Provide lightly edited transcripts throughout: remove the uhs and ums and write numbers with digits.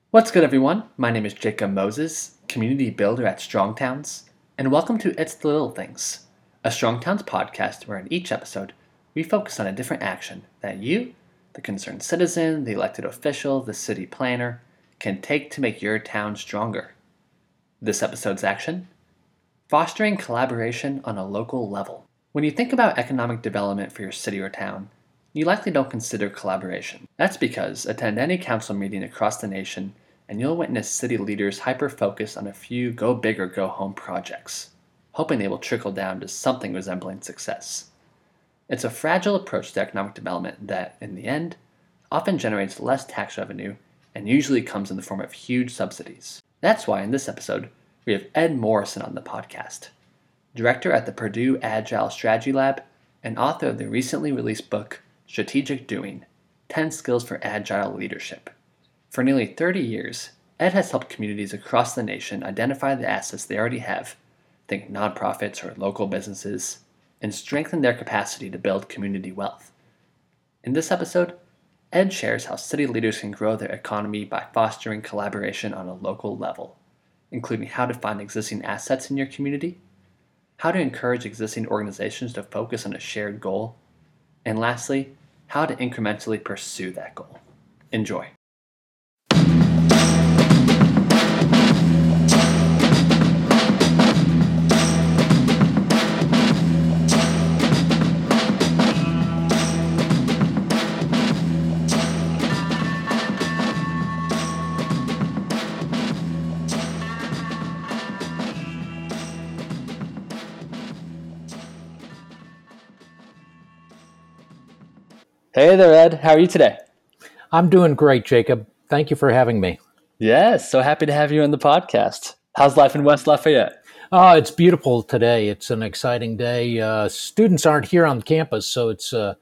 What's good, everyone? My name is Jacob Moses, community builder at Strongtowns, and welcome to It's the Little Things, a Strongtowns podcast where in each episode we focus on a different action that you, the concerned citizen, the elected official, the city planner, can take to make your town stronger. This episode's action: fostering collaboration on a local level. When you think about economic development for your city or town, you likely don't consider collaboration. That's because attend any council meeting across the nation and you'll witness city leaders hyper-focus on a few go big or go home projects, hoping they will trickle down to something resembling success. It's a fragile approach to economic development that, in the end, often generates less tax revenue and usually comes in the form of huge subsidies. That's why in this episode, we have Ed Morrison on the podcast, director at the Purdue Agile Strategy Lab and author of the recently released book, Strategic Doing: 10 Skills for Agile Leadership. For nearly 30 years, Ed has helped communities across the nation identify the assets they already have, think nonprofits or local businesses, and strengthen their capacity to build community wealth. In this episode, Ed shares how city leaders can grow their economy by fostering collaboration on a local level, including how to find existing assets in your community, how to encourage existing organizations to focus on a shared goal, and lastly, how to incrementally pursue that goal. Enjoy. Hey there, Ed. How are you today? I'm doing great, Jacob. Thank you for having me. Yes, so happy to have you on the podcast. How's life in West Lafayette? It's beautiful today. It's an exciting day. Students aren't here on campus, so it's a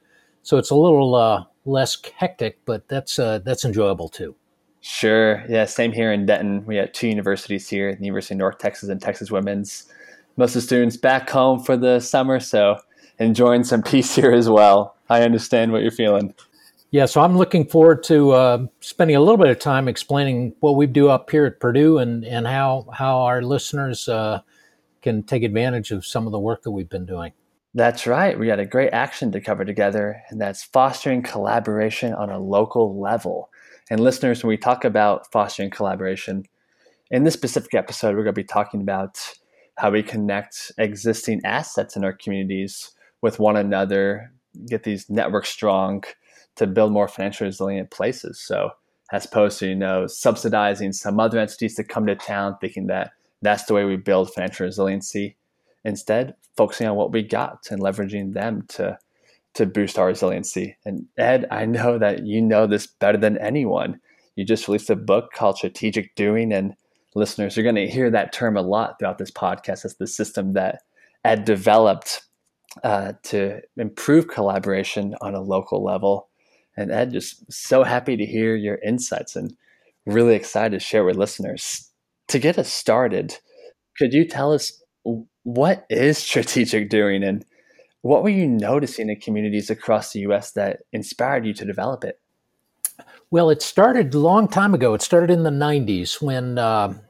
little less hectic, but that's enjoyable too. Sure. Yeah, same here in Denton. We have two universities here, the University of North Texas and Texas Women's. Most of the students back home for the summer, so enjoying some peace here as well. I understand what you're feeling. Yeah, so I'm looking forward to spending a little bit of time explaining what we do up here at Purdue and how our listeners can take advantage of some of the work that we've been doing. That's right. We got a great action to cover together, and that's fostering collaboration on a local level. And listeners, when we talk about fostering collaboration, in this specific episode, we're going to be talking about how we connect existing assets in our communities with one another, get these networks strong to build more financially resilient places. So as opposed to, subsidizing some other entities to come to town thinking that that's the way we build financial resiliency, instead focusing on what we got and leveraging them to boost our resiliency. And Ed, I know that you know this better than anyone. You just released a book called Strategic Doing, and listeners, you're going to hear that term a lot throughout this podcast. It's the system that Ed developed to improve collaboration on a local level. And Ed, just so happy to hear your insights and really excited to share with listeners. To get us started, could you tell us what is Strategic Doing and what were you noticing in communities across the U.S. that inspired you to develop it? Well, it started a long time ago. It started in the 90s when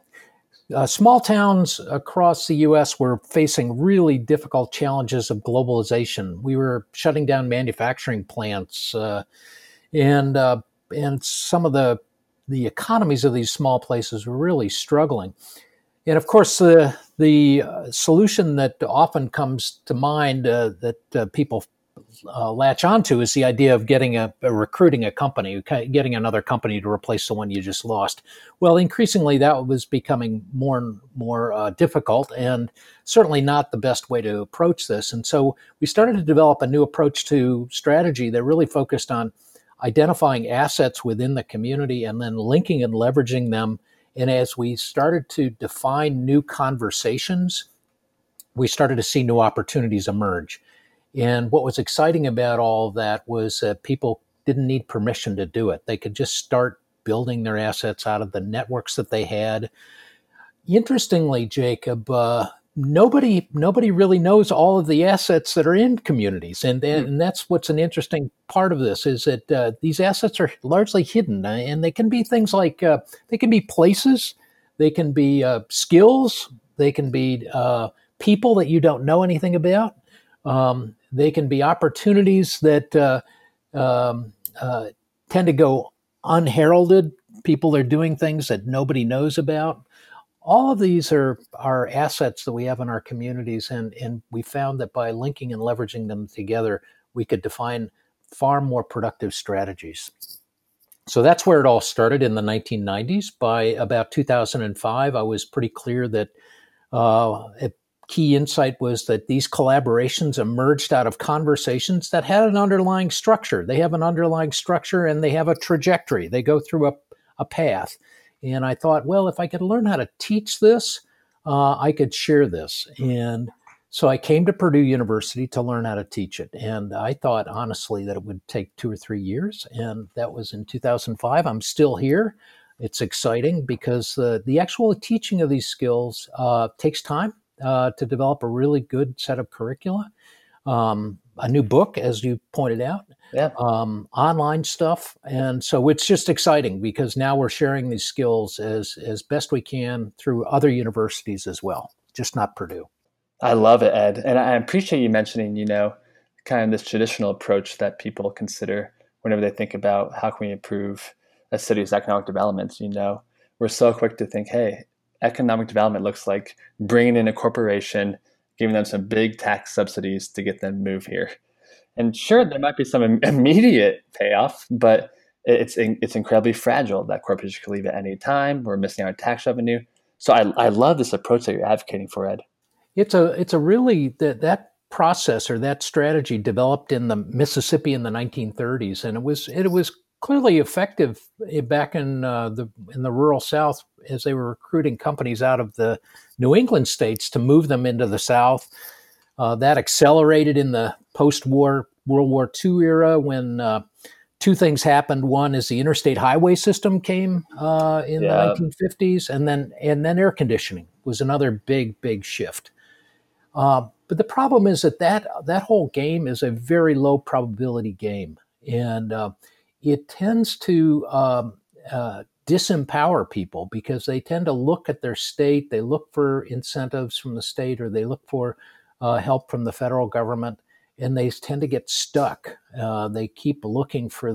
small towns across the U.S. were facing really difficult challenges of globalization. We were shutting down manufacturing plants, and some of the economies of these small places were really struggling. And of course, the solution that often comes to mind that people latch onto is the idea of recruiting a company, getting another company to replace the one you just lost. Well, increasingly that was becoming more and more difficult, and certainly not the best way to approach this. And so we started to develop a new approach to strategy that really focused on identifying assets within the community and then linking and leveraging them. And as we started to define new conversations, we started to see new opportunities emerge. And what was exciting about all of that was that people didn't need permission to do it. They could just start building their assets out of the networks that they had. Interestingly, Jacob, nobody really knows all of the assets that are in communities, and Hmm. and that's what's an interesting part of this is that these assets are largely hidden, and they can be things like they can be places, they can be skills, they can be people that you don't know anything about, they can be opportunities that um, uh, tend to go unheralded. People are doing things that nobody knows about. All of these are assets that we have in our communities, and we found that by linking and leveraging them together, we could define far more productive strategies. So that's where it all started in the 1990s. By about 2005, I was pretty clear that a key insight was that these collaborations emerged out of conversations that had an underlying structure. They have an underlying structure and they have a trajectory. They go through a path. And I thought, well, if I could learn how to teach this, I could share this. And so I came to Purdue University to learn how to teach it. And I thought, honestly, that it would take 2 or 3 years. And that was in 2005. I'm still here. It's exciting because the actual teaching of these skills takes time to develop a really good set of curricula. A new book, as you pointed out, Yeah. online stuff, and so it's just exciting because now we're sharing these skills as best we can through other universities as well, just not Purdue. I love it, Ed. And I appreciate you mentioning, kind of this traditional approach that people consider whenever they think about how can we improve a city's economic development. We're so quick to think, hey, economic development looks like bringing in a corporation, giving them some big tax subsidies to get them to move here. And sure, there might be some immediate payoff, but it's incredibly fragile. That corporation could leave at any time. We're missing our tax revenue. So I love this approach that you're advocating for, Ed. It's a really that process or that strategy developed in the Mississippi in the 1930s, and it was clearly effective back in the rural South as they were recruiting companies out of the New England states to move them into the South. That accelerated in the post-war World War II era when two things happened. One is the interstate highway system came in the Yeah. 1950s, and then air conditioning was another big shift. But the problem is that whole game is a very low probability game, and it tends to disempower people because they tend to look at their state, they look for incentives from the state, or they look for help from the federal government, and they tend to get stuck. They keep looking for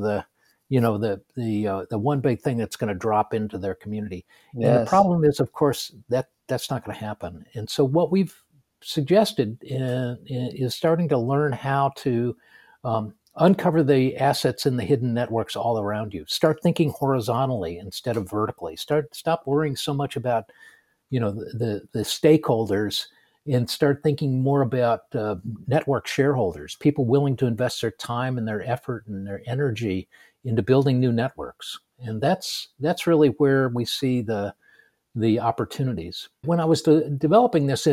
the one big thing that's going to drop into their community, and the Yes. problem is, of course, that's not going to happen. And so what we've suggested is starting to learn how to uncover the assets in the hidden networks all around you. Start thinking horizontally instead of vertically. Stop worrying so much about the stakeholders and start thinking more about network shareholders, people willing to invest their time and their effort and their energy into building new networks. And that's really where we see the opportunities. When I was developing this,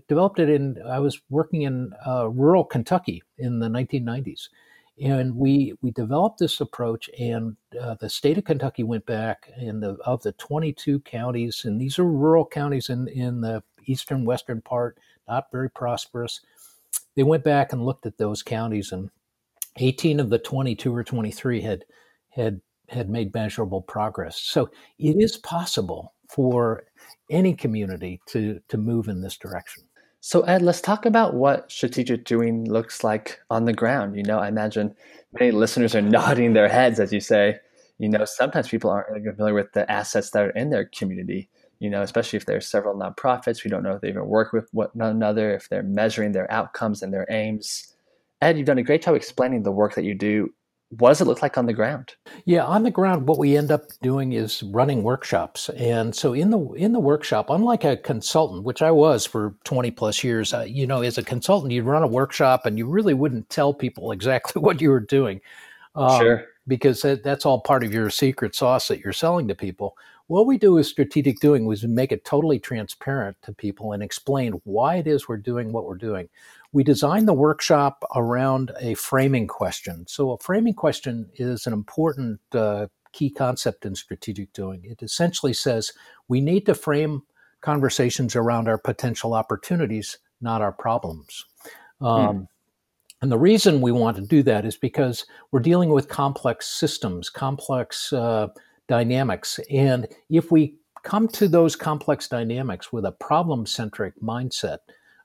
I was working in rural Kentucky in the 1990s. And we developed this approach, and the state of Kentucky went back, and of the 22 counties, and these are rural counties in the eastern western part, not very prosperous. They went back and looked at those counties, and 18 of the 22 or 23 had had made measurable progress. So it is possible for any community to move in this direction. So, Ed, let's talk about what strategic doing looks like on the ground. I imagine many listeners are nodding their heads as you say, sometimes people aren't really familiar with the assets that are in their community, especially if there's several nonprofits. We don't know if they even work with one another, if they're measuring their outcomes and their aims. Ed, you've done a great job explaining the work that you do. What does it look like on the ground? Yeah, on the ground, what we end up doing is running workshops. And so in the workshop, unlike a consultant, which I was for 20 plus years, as a consultant, you'd run a workshop and you really wouldn't tell people exactly what you were doing, Sure. because that's all part of your secret sauce that you're selling to people. What we do with strategic doing was make it totally transparent to people and explain why it is we're doing what we're doing. We designed the workshop around a framing question. So a framing question is an important key concept in strategic doing. It essentially says we need to frame conversations around our potential opportunities, not our problems. And the reason we want to do that is because we're dealing with complex systems, complex dynamics. And if we come to those complex dynamics with a problem-centric mindset,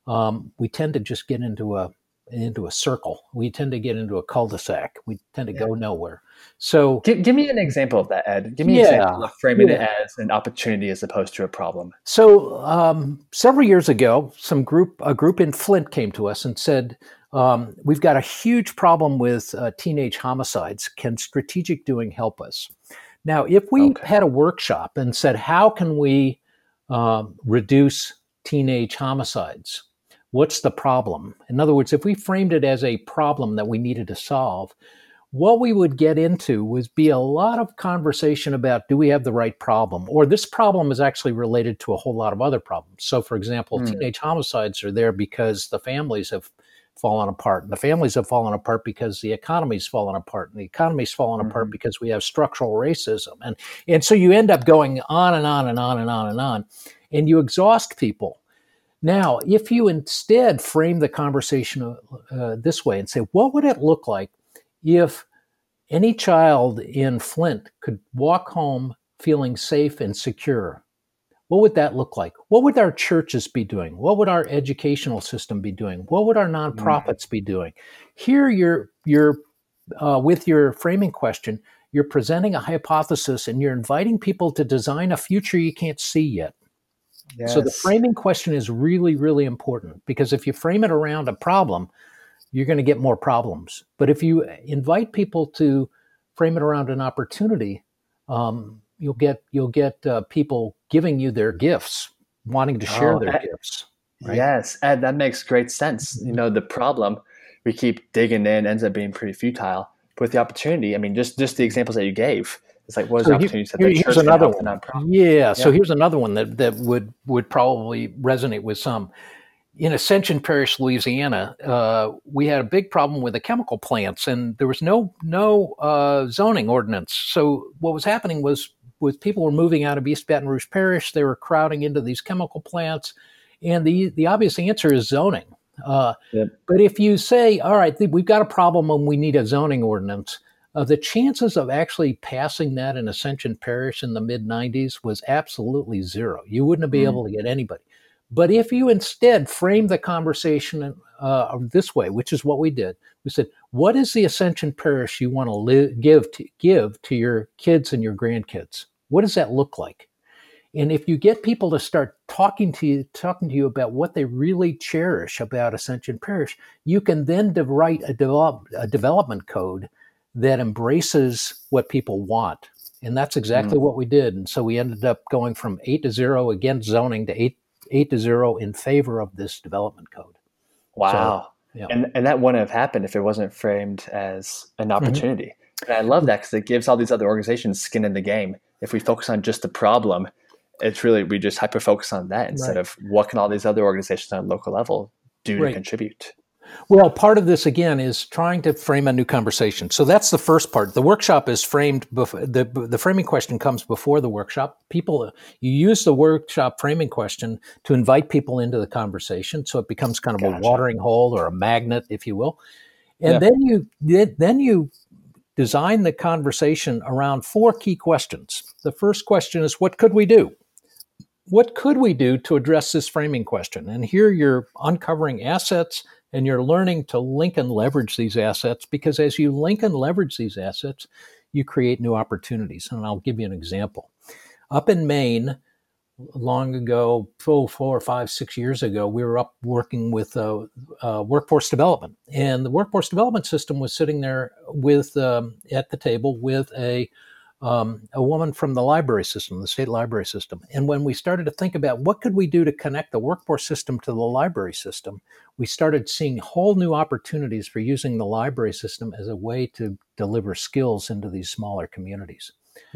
we tend to just get into a circle. We tend to get into a cul-de-sac. We tend to go nowhere. So give me an example of that, Ed. Give me an example of framing it as an opportunity as opposed to a problem. So several years ago, a group in Flint came to us and said, we've got a huge problem with teenage homicides. Can strategic doing help us? Now, if we had a workshop and said, how can we reduce teenage homicides? What's the problem? In other words, if we framed it as a problem that we needed to solve, what we would get into would be a lot of conversation about, do we have the right problem? Or this problem is actually related to a whole lot of other problems. So, for example, teenage homicides are there because the families have fallen apart. And the families have fallen apart because the economy's fallen apart. And the economy's fallen apart because we have structural racism. And so you end up going on and on and on and on and on. And you exhaust people. Now, if you instead frame the conversation this way and say, what would it look like if any child in Flint could walk home feeling safe and secure? What would that look like? What would our churches be doing? What would our educational system be doing? What would our nonprofits be doing? Here, you're with your framing question, you're presenting a hypothesis and you're inviting people to design a future you can't see yet. Yes. So the framing question is really, really important, because if you frame it around a problem, you're going to get more problems. But if you invite people to frame it around an opportunity, you'll get people giving you their gifts, wanting to share their gifts. Right? Yes, Ed, that makes great sense. You know, the problem, we keep digging in, ends up being pretty futile. But with the opportunity, I mean, just the examples that you gave, it's like, what is the opportunity that the church can help the nonprofit? So here's another one that would probably resonate with some. In Ascension Parish, Louisiana, we had a big problem with the chemical plants, and there was no zoning ordinance. So what was happening was people were moving out of East Baton Rouge Parish. They were crowding into these chemical plants, and the obvious answer is zoning. But if you say, all right, we've got a problem and we need a zoning ordinance, the chances of actually passing that in Ascension Parish in the mid-'90s was absolutely zero. You wouldn't be able to get anybody. But if you instead frame the conversation this way, which is what we did, we said, what is the Ascension Parish you want to give to your kids and your grandkids? What does that look like? And if you get people to start talking to you about what they really cherish about Ascension Parish, you can then write a development code that embraces what people want. And that's exactly what we did. And so we ended up going from 8 to 0 against zoning to 8 to 0 in favor of this development code. Wow. So, and that wouldn't have happened if it wasn't framed as an opportunity. And I love that, because it gives all these other organizations skin in the game. If we focus on just the problem, it's really, we just hyper focus on that instead of what can all these other organizations on a local level do to contribute. Well, part of this, again, is trying to frame a new conversation. So that's the first part. The workshop is framed, the framing question comes before the workshop. You use the workshop framing question to invite people into the conversation, so it becomes kind of a watering hole or a magnet, if you will. And then you design the conversation around 4 key questions. The first question is, what could we do? What could we do to address this framing question? And here you're uncovering assets, and you're learning to link and leverage these assets, because as you link and leverage these assets, you create new opportunities. And I'll give you an example. Up in Maine, long ago, 4, 5, 6 years ago, we were up working with workforce development. And the workforce development system was sitting there with at the table with a woman from the library system, the state library system. And when we started to think about what could we do to connect the workforce system to the library system, we started seeing whole new opportunities for using the library system as a way to deliver skills into these smaller communities.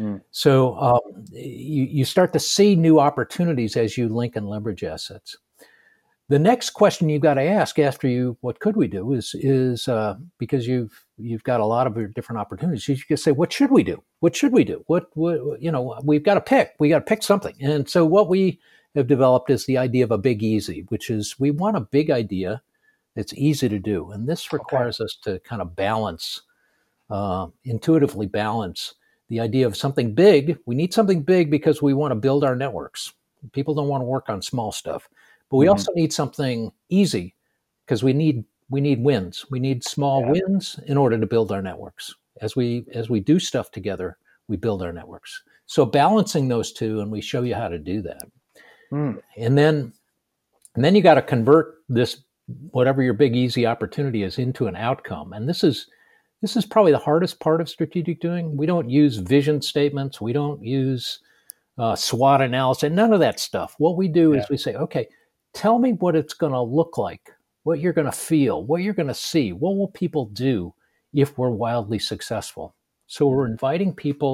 So you start to see new opportunities as you link and leverage assets. The next question you've got to ask after what could we do is because you've got a lot of different opportunities. You can say, what should we do? What should we do? What we've got to pick. We got to pick something. And so what we have developed is the idea of a big easy, which is we want a big idea that's easy to do. And this Okay. requires us to kind of balance, intuitively balance the idea of something big. We need something big because we want to build our networks. People don't want to work on small stuff, but we Hmm. also need something easy because we need wins. We need small Yeah. wins in order to build our networks. As we do stuff together, we build our networks. So balancing those two, and we show you how to do that. Mm. And then you got to convert this, whatever your big easy opportunity is, into an outcome. And this is probably the hardest part of strategic doing. We don't use vision statements. We don't use SWOT analysis, none of that stuff. What we do Yeah. is we say, okay, tell me what it's going to look like, what you're going to feel, what you're going to see, what will people do if we're wildly successful. So we're inviting people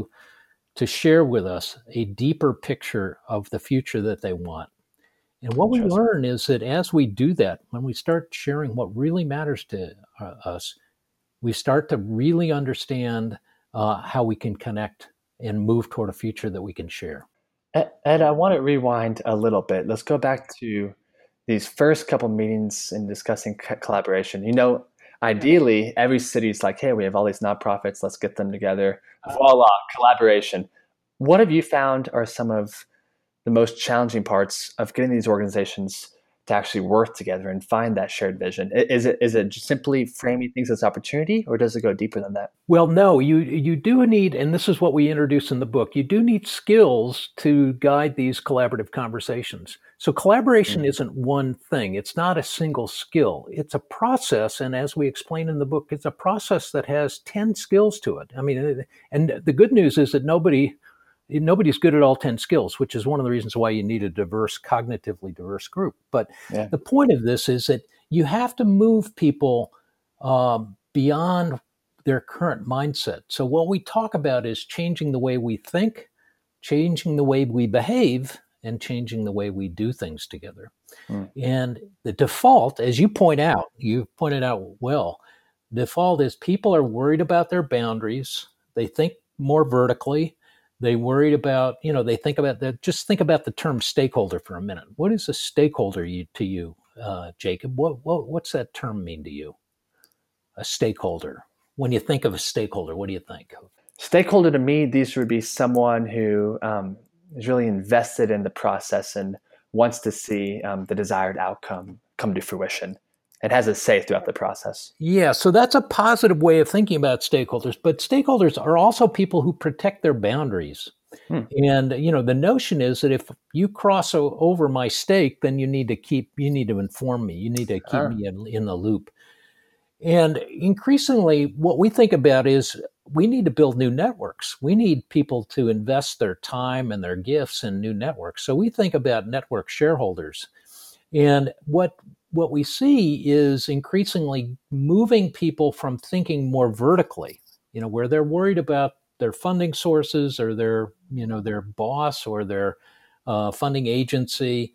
to share with us a deeper picture of the future that they want. And what we Interesting. learn is that as we do that, when we start sharing what really matters to us, we start to really understand how we can connect and move toward a future that we can share. Ed, I want to rewind a little bit. Let's go back to these first couple meetings in discussing collaboration. Ideally, every city is like, hey, we have all these nonprofits, let's get them together. Voila, collaboration. What have you found are some of the most challenging parts of getting these organizations to actually work together and find that shared vision? Is it just simply framing things as opportunity, or does it go deeper than that? Well, no, you do need, and this is what we introduce in the book, you do need skills to guide these collaborative conversations. So collaboration Mm. isn't one thing. It's not a single skill. It's a process. And as we explain in the book, it's a process that has 10 skills to it. I mean, and the good news is that nobody's good at all 10 skills, which is one of the reasons why you need a diverse, cognitively diverse group. But Yeah. the point of this is that you have to move people beyond their current mindset. So, what we talk about is changing the way we think, changing the way we behave, and changing the way we do things together. Mm. And the default, as you pointed out well, default is people are worried about their boundaries. They think more vertically. They worried about, they think about that. Just think about the term stakeholder for a minute. What is a stakeholder to you, Jacob? What's that term mean to you? A stakeholder. When you think of a stakeholder, what do you think of? Stakeholder to me, these would be someone who is really invested in the process and wants to see the desired outcome come to fruition and has a say throughout the process. Yeah, so that's a positive way of thinking about stakeholders, but stakeholders are also people who protect their boundaries. Hmm. And the notion is that if you cross over my stake, then you need to inform me. You need to keep Ah, me in the loop. And increasingly, what we think about is we need to build new networks. We need people to invest their time and their gifts in new networks. So we think about network shareholders. And what we see is increasingly moving people from thinking more vertically, where they're worried about their funding sources or their boss or their funding agency,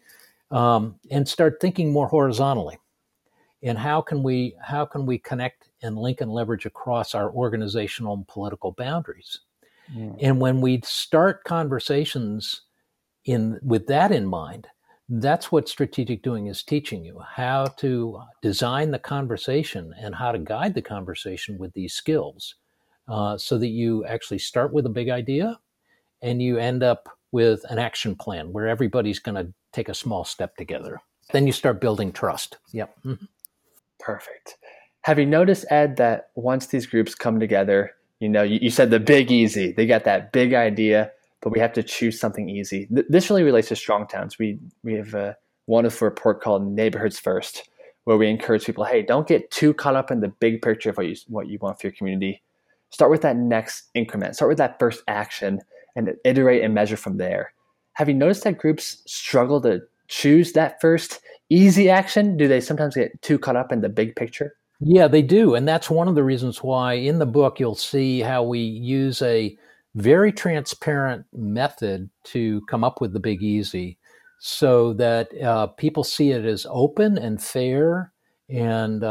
and start thinking more horizontally. And how can we connect and link and leverage across our organizational and political boundaries? mm, And when we start conversations in with that in mind, that's what strategic doing is teaching you, how to design the conversation and how to guide the conversation with these skills, so that you actually start with a big idea and you end up with an action plan where everybody's going to take a small step together. Then you start building trust. Yep. Mhm. perfect. Have you noticed, Ed, that once these groups come together, you said the big easy, they got that big idea, but we have to choose something easy. This really relates to strong towns. We have a wonderful report called Neighborhoods First, where we encourage people, hey, don't get too caught up in the big picture of what you want for your community. Start with that next increment. Start with that first action and iterate and measure from there. Have you noticed that groups struggle to choose that first easy action? Do they sometimes get too caught up in the big picture? Yeah, they do. And that's one of the reasons why in the book you'll see how we use a very transparent method to come up with the big easy so that people see it as open and fair. And,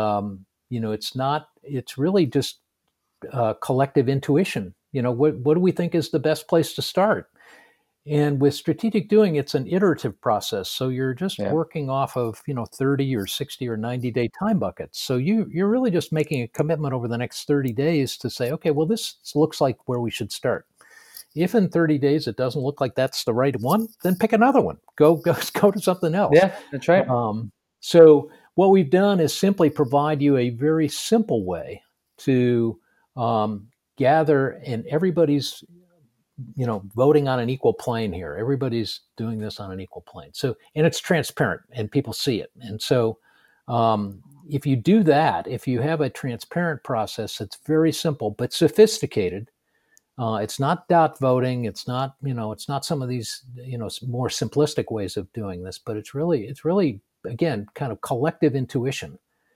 it's really just collective intuition. What do we think is the best place to start? And with strategic doing, it's an iterative process. So you're just Yeah. working off of, 30 or 60 or 90-day time buckets. So you're really just making a commitment over the next 30 days to say, okay, well, this looks like where we should start. If in 30 days it doesn't look like that's the right one, then pick another one. Go to something else. Yeah, that's right. So what we've done is simply provide you a very simple way to gather, and everybody's voting on an equal plane here. Everybody's doing this on an equal plane. So, and it's transparent and people see it. And so, if you do that, if you have a transparent process, it's very simple but sophisticated. It's not dot voting. It's not, it's not some of these, more simplistic ways of doing this, but it's really, again, kind of collective intuition.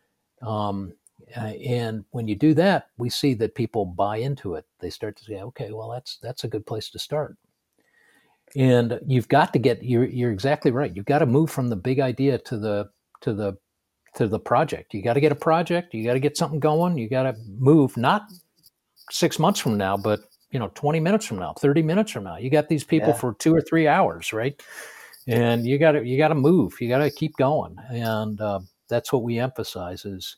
And when you do that, we see that people buy into it. They start to say, okay, well, that's a good place to start. And you've got to get, you're exactly right. You've got to move from the big idea to the project. You got to get a project. You got to get something going. You got to move, not 6 months from now, but 20 minutes from now, 30 minutes from now. You got these people for 2 or 3 hours, right? And you got to move. You got to keep going. And that's what we emphasize is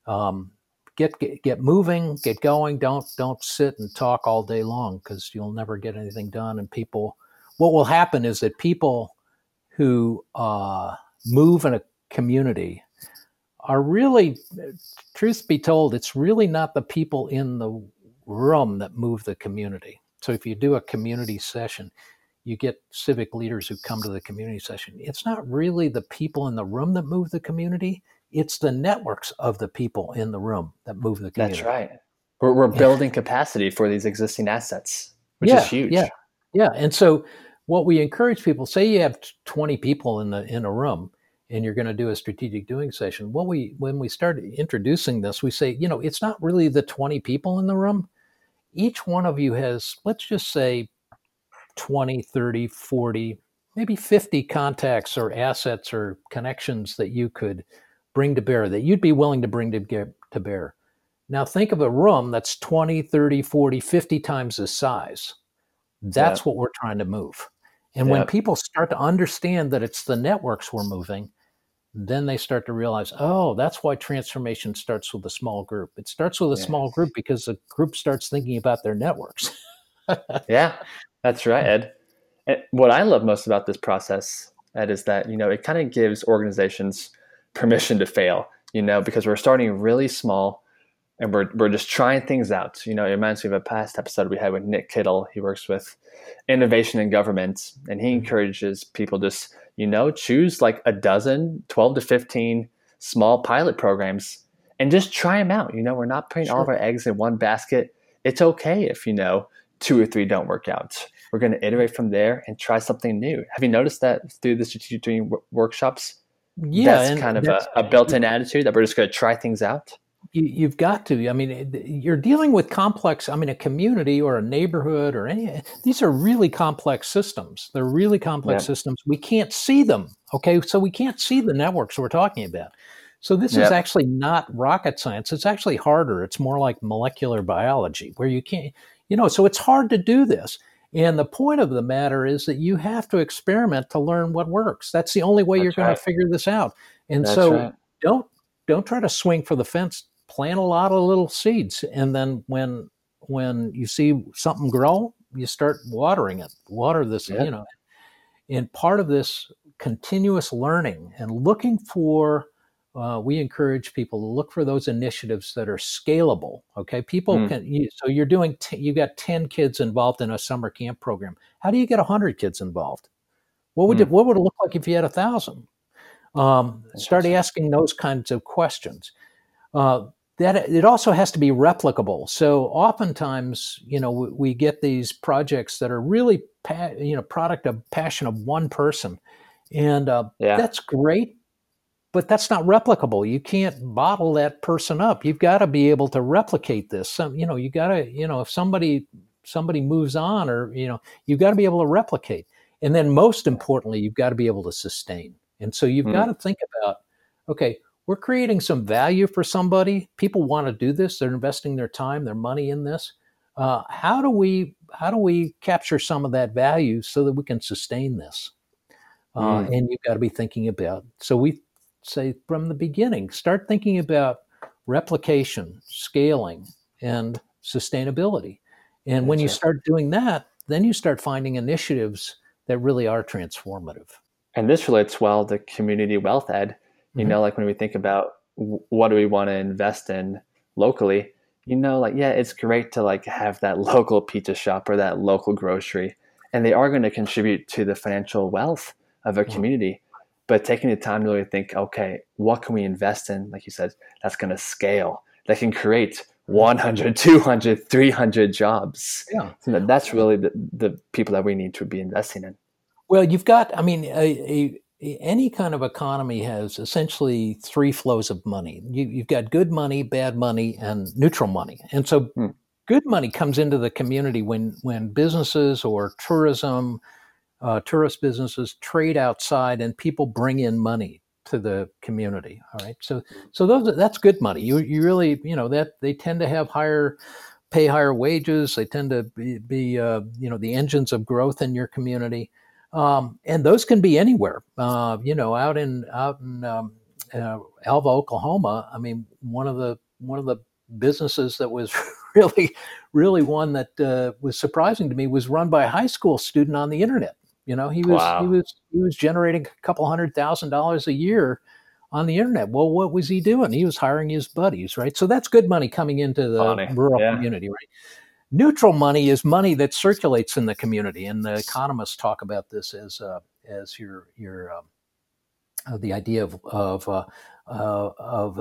get moving, get going. Don't sit and talk all day long, because you'll never get anything done. And what will happen is that people who move in a community are really, truth be told, it's really not the people in the room that move the community. So if you do a community session, you get civic leaders who come to the community session. It's not really the people in the room that move the community. It's the networks of the people in the room that move the community. That's right. We're building capacity for these existing assets, which is huge. Yeah. And so what we encourage people, say you have 20 people in a room and you're going to do a strategic doing session. When we start introducing this, we say, it's not really the 20 people in the room. Each one of you has, let's just say, 20, 30, 40, maybe 50 contacts or assets or connections that you could bring to bear, that you'd be willing to bring to bear. Now think of a room that's 20, 30, 40, 50 times the size. That's what we're trying to move. And when people start to understand that it's the networks we're moving, then they start to realize, oh, that's why transformation starts with a small group. It starts with a small group because the group starts thinking about their networks. Yeah, that's right, Ed. And what I love most about this process, Ed, is that, it kind of gives organizations permission to fail, because we're starting really small and we're just trying things out. It reminds me of a past episode we had with Nick Kittle. He works with innovation in government, and he encourages people just, choose like 12 to 15 small pilot programs and just try them out. We're not putting all of our eggs in one basket. It's okay if, 2 or 3 don't work out. We're going to iterate from there and try something new. Have you noticed that through the strategic doing workshops? Yeah. That's kind of a built-in attitude that we're just going to try things out. You've got to. I mean, you're dealing with complex, a community or a neighborhood or these are really complex systems. They're really complex systems. We can't see them. Okay. So we can't see the networks we're talking about. So this is actually not rocket science. It's actually harder. It's more like molecular biology, where you can't, so it's hard to do this. And the point of the matter is that you have to experiment to learn what works. That's the only way you're going to figure this out. And don't try to swing for the fence. Plant a lot of little seeds, and then when you see something grow, you start watering it. Water this, And part of this continuous learning and looking for, we encourage people to look for those initiatives that are scalable. Okay, people can. So you're doing. You got 10 kids involved in a summer camp program. How do you get 100 kids involved? What would it look like if you had 1,000? Start asking those kinds of questions. That it also has to be replicable. So oftentimes, we get these projects that are really, product of passion of one person, and that's great, but that's not replicable. You can't bottle that person up. You've got to be able to replicate this. You got to, if somebody moves on, or you've got to be able to replicate, and then most importantly, you've got to be able to sustain. And so you've got to think about, okay, we're creating some value for somebody. People want to do this. They're investing their time, their money in this. How do we capture some of that value so that we can sustain this? Mm, And you've got to be thinking about. So we say from the beginning, start thinking about replication, scaling, and sustainability. And when you gotcha. start doing that, then you start finding initiatives that really are transformative. And this relates well to community wealth, Ed. Mhm. Like when we think about what do we want to invest in locally, like, yeah, it's great to like have that local pizza shop or that local grocery, and they are going to contribute to the financial wealth of a Yeah. community. But taking the time to really think, okay, what can we invest in, like you said, that's going to scale, that can create Mhm. 100, 200, 300 jobs. Yeah. So that's really the people that we need to be investing in. Well, you've got, I mean, any kind of economy has essentially three flows of money. You've got good money, bad money, and neutral money. And so Hmm. good money comes into the community when businesses or tourist businesses trade outside and people bring in money to the community. All right. So that's good money. You really, that they tend to have pay higher wages. They tend to be the engines of growth in your community, and those can be anywhere. Out in Alva, Oklahoma. I mean, one of the businesses that was really, really one that was surprising to me was run by a high school student on the internet. He Wow. was generating a couple $100,000 a year on the internet. Well, what was he doing? He was hiring his buddies, right? So that's good money coming into the Funny. rural Yeah. community, right? Neutral money is money that circulates in the community, and the economists talk about this as your the idea of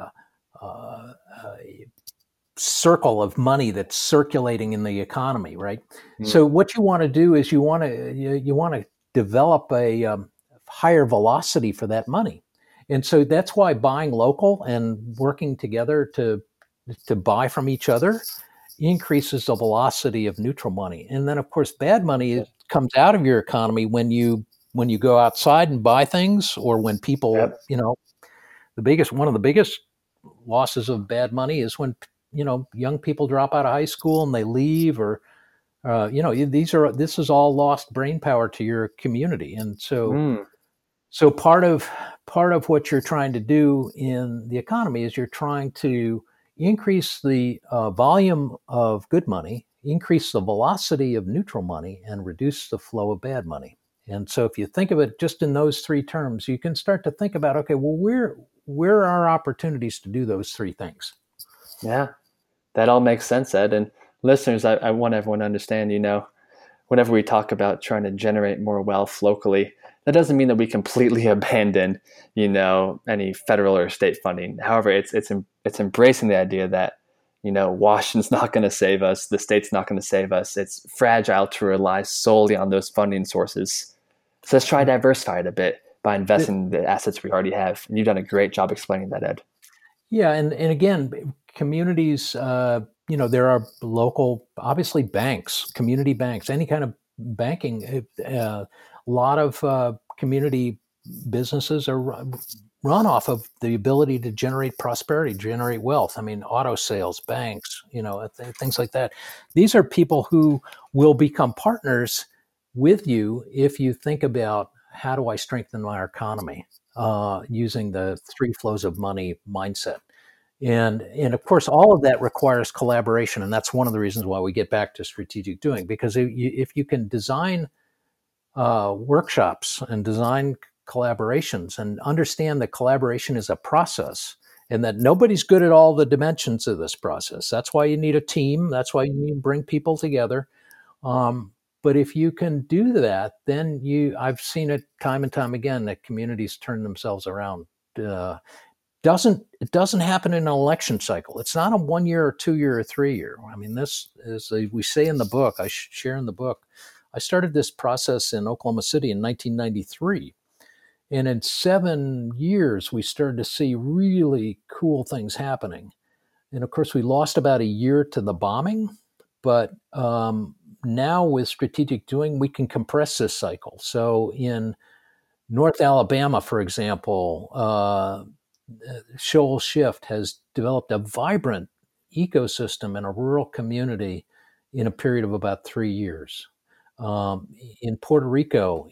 a circle of money that's circulating in the economy, right? Mm, So what you want to do is you want to develop a higher velocity for that money, and so that's why buying local and working together to buy from each other increases the velocity of neutral money. And then of course bad money yes. comes out of your economy when you go outside and buy things, or when people, Yep. one of the biggest losses of bad money is when young people drop out of high school and they leave, or this is all lost brain power to your community. And Mm, so part of what you're trying to do in the economy is you're trying to increase the volume of good money, increase the velocity of neutral money, and reduce the flow of bad money. And so if you think of it just in those three terms, you can start to think about, okay, well, where are opportunities to do those three things? yeah. That all makes sense, Ed. And listeners, I want everyone to understand, whenever we talk about trying to generate more wealth locally, that doesn't mean that we completely abandon, any federal or state funding. However, it's embracing the idea that, Washington's not going to save us, the state's not going to save us. It's fragile to rely solely on those funding sources. So let's try to diversify it a bit by investing in the assets we already have. And you've done a great job explaining that, Ed. Yeah, and again, communities. There are local, obviously, banks, community banks, any kind of banking. A lot of community businesses are run off of the ability to generate prosperity, generate wealth. I mean, auto sales, banks, things like that. These are people who will become partners with you if you think about how do I strengthen my economy using the three flows of money mindset. And of course, all of that requires collaboration, and that's one of the reasons why we get back to strategic doing. Because if you can design workshops and design collaborations and understand that collaboration is a process, and that nobody's good at all the dimensions of this process. That's why you need a team. That's why you need to bring people together. Um, but if you can do that, then I've seen it time and time again that communities turn themselves around. Uh, it doesn't happen in an election cycle. It's not a 1 year or 2 year or 3 year. I mean, this is we say in the book. I share in the book. I started this process in Oklahoma City in 1993, and in 7 years we started to see really cool things happening. And of course, we lost about a year to the bombing, but now with strategic doing, we can compress this cycle. So in North Alabama, for example, Shoal Shift has developed a vibrant ecosystem in a rural community in a period of about 3 years. In Puerto Rico,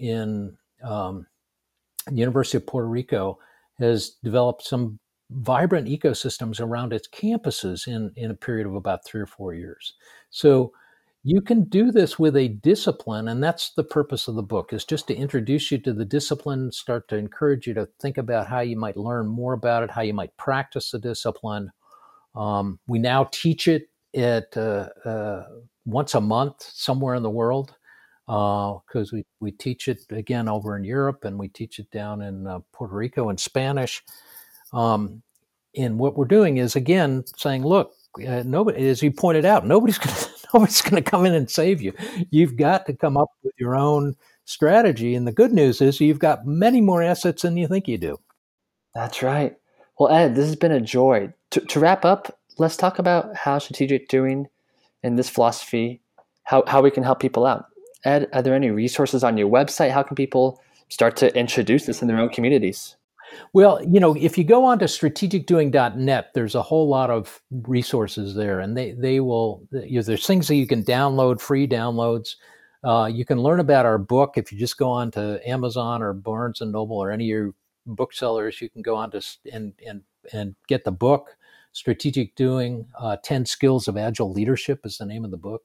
the University of Puerto Rico has developed some vibrant ecosystems around its campuses in a period of about 3 or 4 years. So you can do this with a discipline, and that's the purpose of the book, is just to introduce you to the discipline, start to encourage you to think about how you might learn more about it, how you might practice the discipline. We now teach it at once a month somewhere in the world, because we teach it again over in Europe, and we teach it down in Puerto Rico in Spanish. And what we're doing is, again, saying, look, nobody, as you pointed out, nobody's going to come in and save you. You've got to come up with your own strategy. And the good news is you've got many more assets than you think you do. That's right. Well, Ed, this has been a joy. To wrap up, let's talk about how strategic doing and this philosophy, how we can help people out. Ed, are there any resources on your website? How can people start to introduce this in their own communities? Well, if you go on to strategicdoing.net, there's a whole lot of resources there, and they will, there's things that you can download, free downloads. You can learn about our book. If you just go on to Amazon or Barnes and Noble or any of your booksellers, you can go on to and get the book, Strategic Doing, 10 Skills of Agile Leadership is the name of the book.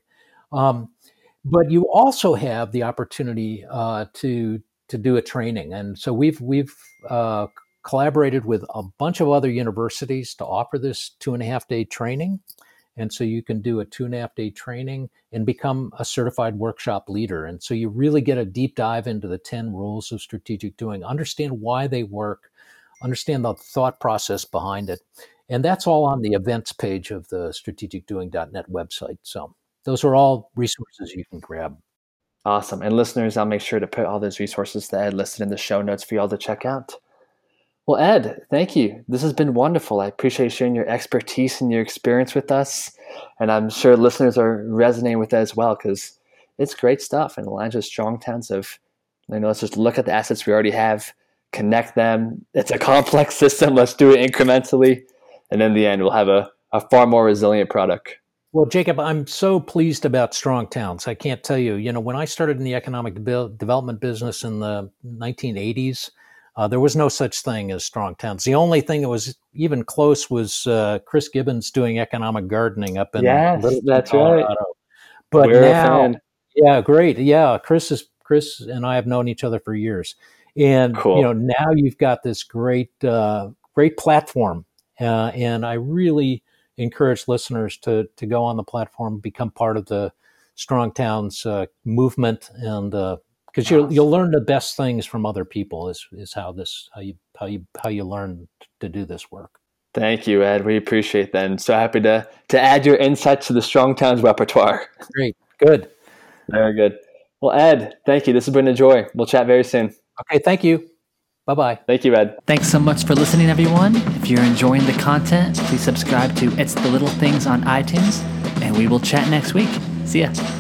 But you also have the opportunity to do a training. And so we've collaborated with a bunch of other universities to offer this 2.5-day training. And so you can do a 2.5-day training and become a certified workshop leader. And so you really get a deep dive into the 10 rules of strategic doing, understand why they work, understand the thought process behind it. And that's all on the events page of the strategicdoing.net website. So those are all resources you can grab. Awesome. And listeners, I'll make sure to put all those resources that Ed listed in the show notes for you all to check out. Well, Ed, thank you. This has been wonderful. I appreciate sharing your expertise and your experience with us. And I'm sure listeners are resonating with that as well, because it's great stuff and aligns with strong towns of, let's just look at the assets we already have, connect them. It's a complex system. Let's do it incrementally. And in the end, we'll have a far more resilient product. Well, Jacob, I'm so pleased about strong towns. I can't tell you, when I started in the economic development business in the 1980s, there was no such thing as strong towns. The only thing that was even close was Chris Gibbons doing economic gardening up in that's Colorado. Right. But We're now, a fan. Yeah, great. Yeah, Chris and I have known each other for years, and cool. Now you've got this great platform, and I really encourage listeners to go on the platform, become part of the Strong Towns movement, and because you'll learn the best things from other people is how you learn to do this work. Thank you, Ed. We appreciate that. And so happy to add your insights to the Strong Towns repertoire. Great. Good. Very good. Well, Ed, thank you. This has been a joy. We'll chat very soon. Okay. Thank you. Bye-bye. Thank you, Ed. Thanks so much for listening, everyone. If you're enjoying the content, please subscribe to It's the Little Things on iTunes, and we will chat next week. See ya.